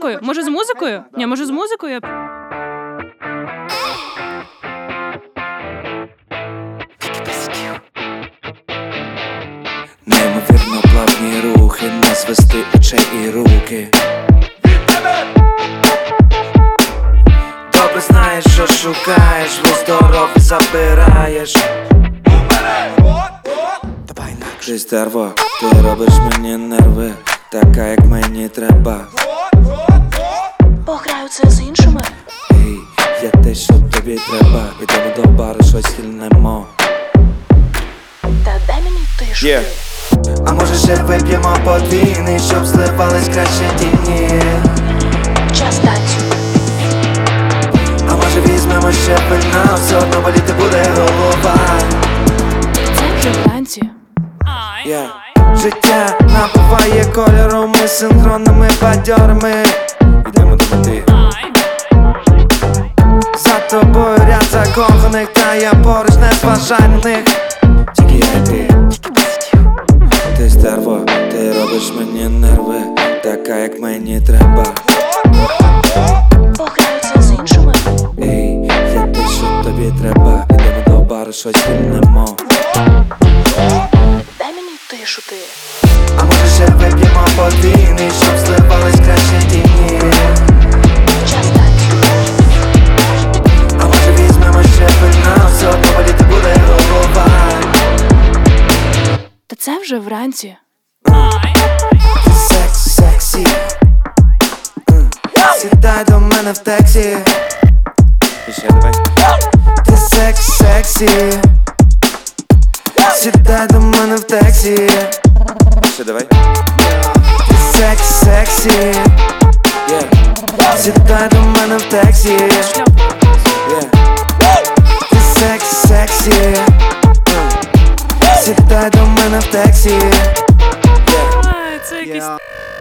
музикою? Може з музикою? Ні, може з музикою? Неймовірно плавні рухи, не звести очей і руки. Добре знаєш, що шукаєш, ви здоров'я забираєш. Ти стерво, ти робиш мені нерви, така як мені треба. Пограю це з іншими. Ей, я те, що тобі треба. Підемо до бару, щось хильнемо. Та дай мені тишу. А може ще вип'ємо подвійний, щоб зливались краще тіні. Час танцю. А може візьмемо ще вина, все одно боліти буде голова. Це вже вранці. Життя набуває кольору, ми синхронними бадьорами. Йдемо до мети. За тобою ряд закоханих, та я поруч не зважай на них. Тільки я і ти. Ти стерво, ти робиш мені нерви, така як мені треба. Пограю це з іншими. Ей, я те, що тобі треба. Підемо до бару, щось хильнемо. Дай мені тишу ти. А може ще вип'ємо подвійний, щоб зливались краще тіні. Час танцю. А може візьмемо ще вина, все одно боліти буде голова. Та це вже вранці. Сексі. Сідай до мене в таксі. І ще давай. Ти сексі. Сідай до мене в таксі. Ще давай. Ти сексі. Сідай до мене в таксі. Ти сексі. Сідай до мене в таксі. Ай, це якийсь...